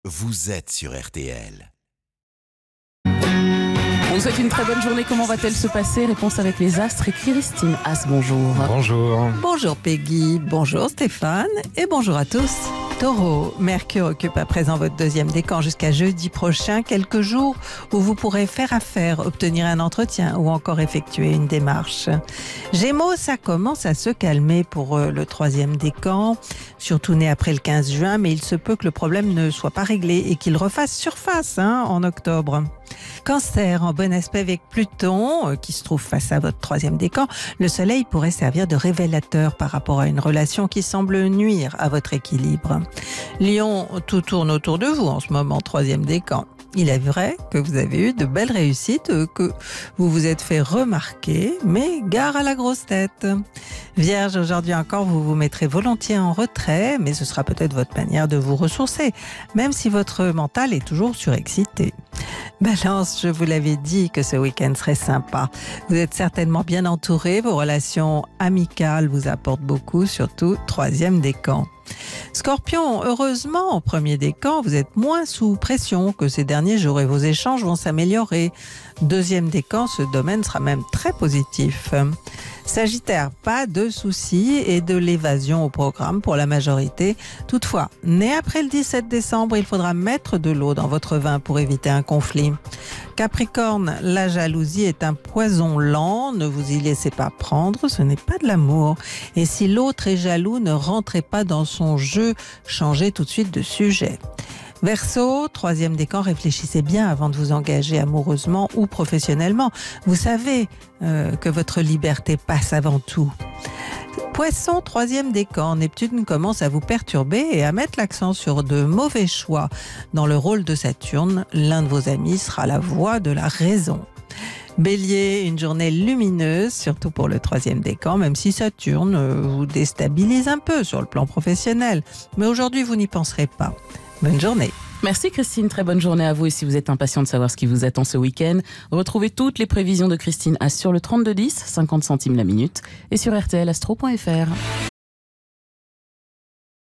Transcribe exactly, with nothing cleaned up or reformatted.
vous êtes sur R T L. On vous souhaite une très bonne journée. Comment va-t-elle se passer? Réponse avec les astres et Christine Haas, bonjour. Bonjour. Bonjour Peggy, bonjour Stéphane et bonjour à tous. Taureau, Mercure occupe à présent votre deuxième décan jusqu'à jeudi prochain, quelques jours où vous pourrez faire affaire, obtenir un entretien ou encore effectuer une démarche. Gémeaux, ça commence à se calmer pour le troisième décan, surtout né après le quinze juin, mais il se peut que le problème ne soit pas réglé et qu'il refasse surface hein, en octobre. Cancer, en bon aspect avec Pluton, qui se trouve face à votre troisième décan, le soleil pourrait servir de révélateur par rapport à une relation qui semble nuire à votre équilibre. Lion, tout tourne autour de vous en ce moment, troisième décan. Il est vrai que vous avez eu de belles réussites, que vous vous êtes fait remarquer, mais gare à la grosse tête. Vierge, aujourd'hui encore, vous vous mettrez volontiers en retrait, mais ce sera peut-être votre manière de vous ressourcer, même si votre mental est toujours surexcité. Balance, je vous l'avais dit que ce week-end serait sympa. Vous êtes certainement bien entouré, vos relations amicales vous apportent beaucoup, surtout troisième décan. Scorpion, heureusement, au premier décan, vous êtes moins sous pression que ces derniers jours et vos échanges vont s'améliorer. Deuxième décan, ce domaine sera même très positif. Sagittaire, pas de soucis et de l'évasion au programme pour la majorité. Toutefois, né après le dix-sept décembre, il faudra mettre de l'eau dans votre vin pour éviter un conflit. Capricorne, la jalousie est un poison lent, ne vous y laissez pas prendre, ce n'est pas de l'amour. Et si l'autre est jaloux, ne rentrez pas dans son jeu, changez tout de suite de sujet. Verseau, troisième décan, réfléchissez bien avant de vous engager amoureusement ou professionnellement. Vous savez euh, que votre liberté passe avant tout. Poisson, troisième décan, Neptune commence à vous perturber et à mettre l'accent sur de mauvais choix. Dans le rôle de Saturne, l'un de vos amis sera la voix de la raison. Bélier, une journée lumineuse, surtout pour le troisième décan, même si Saturne vous déstabilise un peu sur le plan professionnel. Mais aujourd'hui, vous n'y penserez pas. Bonne journée. Merci Christine, très bonne journée à vous. Et si vous êtes impatient de savoir ce qui vous attend ce week-end, retrouvez toutes les prévisions de Christine Haas sur le trente-deux dix, cinquante centimes la minute, et sur r t l astro point f r.